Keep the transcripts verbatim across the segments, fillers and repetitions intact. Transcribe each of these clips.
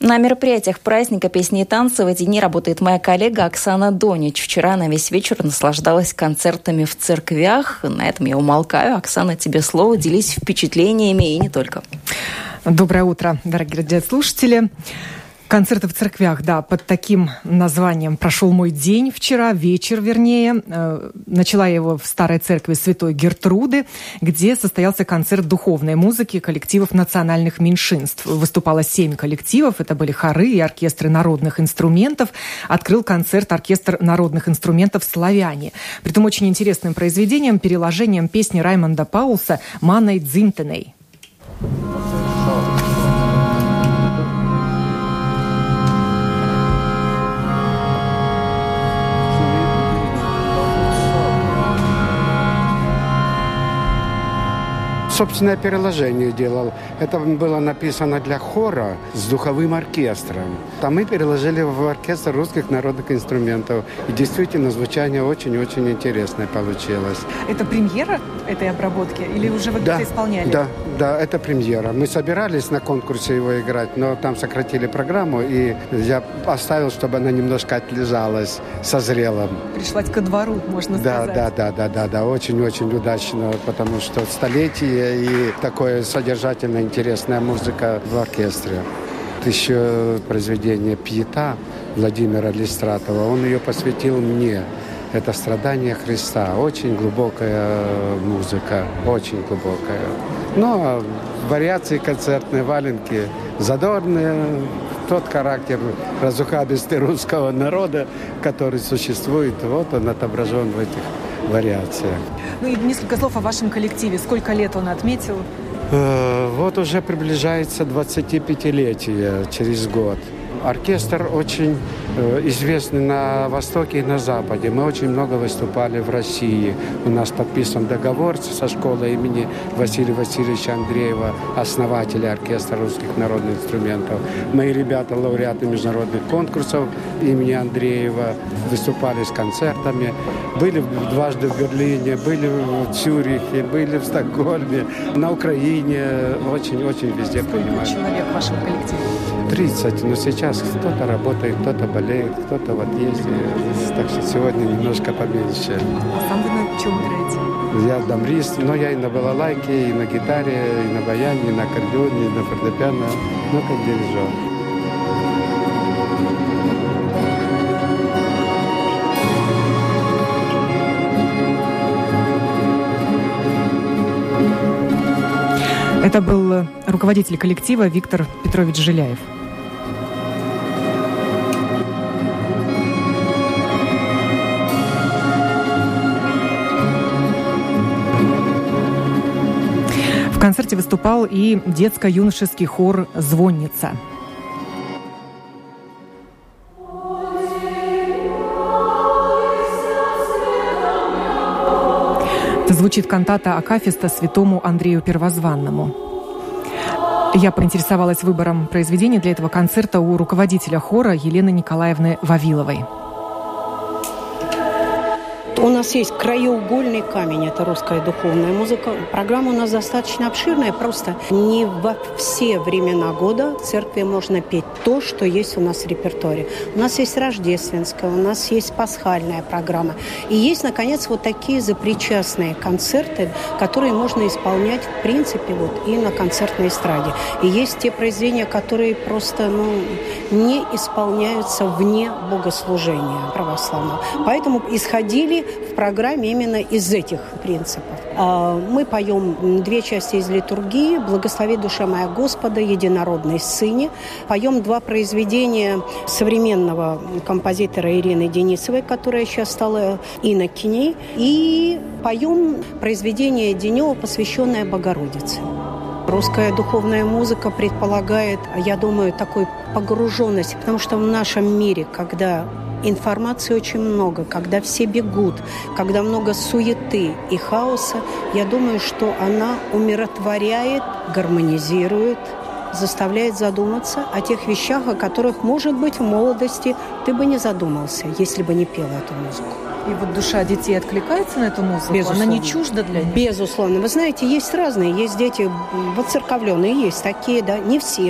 На мероприятиях праздника песни и танцы в эти дни работает моя коллега Оксана Донич. Вчера она весь вечер наслаждалась концертами в церквях. На этом я умолкаю. Оксана, тебе слово. Делись впечатлениями и не только. Доброе утро, дорогие радиослушатели. Концерты в церквях, да, под таким названием прошел мой день вчера, вечер вернее. Начала я его в старой церкви Святой Гертруды, где состоялся концерт духовной музыки коллективов национальных меньшинств. Выступало семь коллективов, это были хоры и оркестры народных инструментов. Открыл концерт оркестр народных инструментов «Славяне». Притом очень интересным произведением, переложением песни Раймонда Паулса «Манной Дзинтеней». Собственное переложение делал. Это было написано для хора с духовым оркестром. А мы переложили в оркестр русских народных инструментов. И действительно, звучание очень-очень интересное получилось. Это премьера этой обработки? Или уже вы да, где-то исполняли? Да, да, это премьера. Мы собирались на конкурсе его играть, но там сократили программу, и я оставил, чтобы она немножко отлежалась, созрела. Пришлась ко двору, можно да, сказать. Да, да, да, да, да, очень-очень удачно, потому что столетие и такое содержательно интересная музыка в оркестре. Еще произведение «Пьета» Владимира Листратова, он ее посвятил мне. Это «Страдания Христа». Очень глубокая музыка, очень глубокая. Но вариации концертные, валенки задорные. Тот характер разухабистый русского народа, который существует, вот он отображен в этих вариациях. Ну и несколько слов о вашем коллективе. Сколько лет он отметил? Э, вот уже приближается двадцатипятилетие через год. Оркестр очень э, известный на Востоке и на Западе. Мы очень много выступали в России. У нас подписан договор со школой имени Василия Васильевича Андреева, основателя оркестра русских народных инструментов. Мои ребята лауреаты международных конкурсов имени Андреева, выступали с концертами. Были дважды в Берлине, были в Цюрихе, были в Стокгольме, на Украине. Очень-очень везде принимали. Сколько человек в вашем коллективе? тридцать, но сейчас кто-то работает, кто-то болеет, кто-то вот ездит. Так что сегодня немножко поменьше. А сам вы на чем играете? Я дамбрист, но я и на балалайке, и на гитаре, и на баяне, и на аккордеоне, и на фортепиано, ну как дирижер. Это был руководитель коллектива Виктор Петрович Жиляев. В концерте выступал и детско-юношеский хор «Звонница». Звучит кантата акафиста святому Андрею Первозванному. Я поинтересовалась выбором произведения для этого концерта у руководителя хора Елены Николаевны Вавиловой. У нас есть краеугольный камень, это русская духовная музыка. Программа у нас достаточно обширная, просто не во все времена года в церкви можно петь то, что есть у нас в репертуаре. У нас есть рождественская, у нас есть пасхальная программа. И есть, наконец, вот такие запричастные концерты, которые можно исполнять, в принципе, вот и на концертной эстраде. И есть те произведения, которые просто ну, не исполняются вне богослужения православного. Поэтому исходили в программе именно из этих принципов. Мы поем две части из литургии «Благослови душа моя Господа», «Единородный Сыне». Поем два произведения современного композитора Ирины Денисовой, которая сейчас стала инокиней. И поем произведение Денева, посвященное Богородице. Русская духовная музыка предполагает, я думаю, такой погруженность, потому что в нашем мире, когда информации очень много, когда все бегут, когда много суеты и хаоса, я думаю, что она умиротворяет, гармонизирует, заставляет задуматься о тех вещах, о которых, может быть, в молодости ты бы не задумался, если бы не пела эту музыку. И вот душа детей откликается на эту музыку? Безусловно. Она не чужда для них? Безусловно. Вы знаете, есть разные. Есть дети воцерковленные, есть такие, да, не все.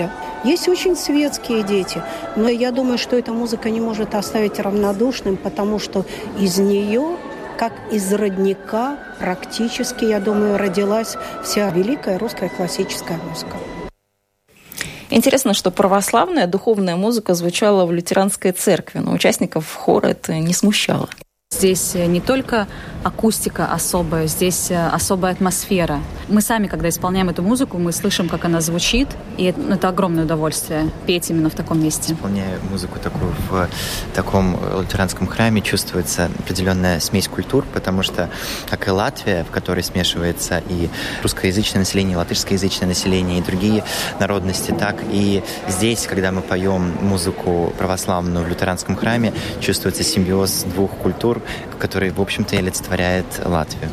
Есть очень светские дети, но я думаю, что эта музыка не может оставить равнодушным, потому что из нее, как из родника, практически, я думаю, родилась вся великая русская классическая музыка. Интересно, что православная духовная музыка звучала в лютеранской церкви, но участников хора это не смущало. Здесь не только акустика особая, здесь особая атмосфера. Мы сами, когда исполняем эту музыку, мы слышим, как она звучит, и это, это огромное удовольствие петь именно в таком месте. Исполняя музыку такую в таком лютеранском храме, чувствуется определенная смесь культур, потому что, как и Латвия, в которой смешивается и русскоязычное население, и латышскоязычное население, и другие народности, так и здесь, когда мы поем музыку православную в лютеранском храме, чувствуется симбиоз двух культур, который, в общем-то, и олицетворяет Латвию.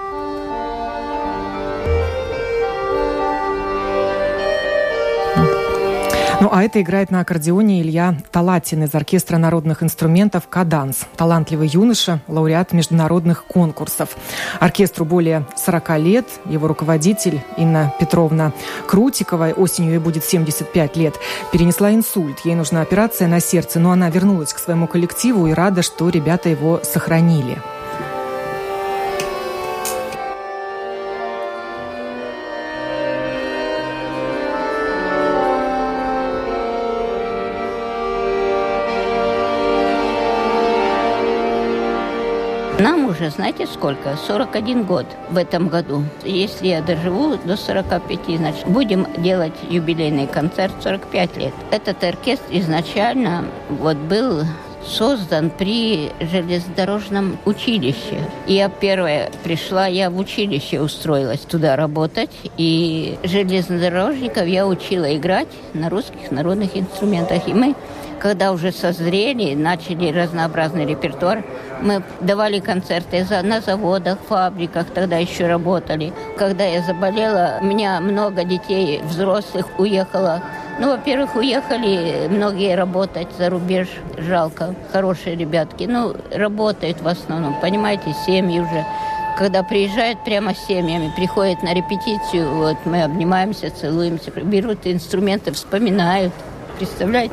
Ну, а это играет на аккордеоне Илья Талатин из оркестра народных инструментов «Каданс». Талантливый юноша, лауреат международных конкурсов. Оркестру более сорока лет. Его руководитель Инна Петровна Крутикова, осенью ей будет семьдесят пять лет, перенесла инсульт. Ей нужна операция на сердце, но она вернулась к своему коллективу и рада, что ребята его сохранили. Нам уже, знаете, сколько? сорок один год в этом году. Если я доживу до сорока пяти, значит, будем делать юбилейный концерт сорок пять лет. Этот оркестр изначально вот был создан при железнодорожном училище. Я первая пришла, я в училище устроилась туда работать, и железнодорожников я учила играть на русских народных инструментах. И мы, когда уже созрели, начали разнообразный репертуар, мы давали концерты на заводах, фабриках, тогда еще работали. Когда я заболела, у меня много детей, взрослых уехало. Ну, во-первых, уехали многие работать за рубеж, жалко, хорошие ребятки. Ну, работают в основном, понимаете, семьи уже. Когда приезжают прямо с семьями, приходят на репетицию, вот мы обнимаемся, целуемся, берут инструменты, вспоминают. Представляете?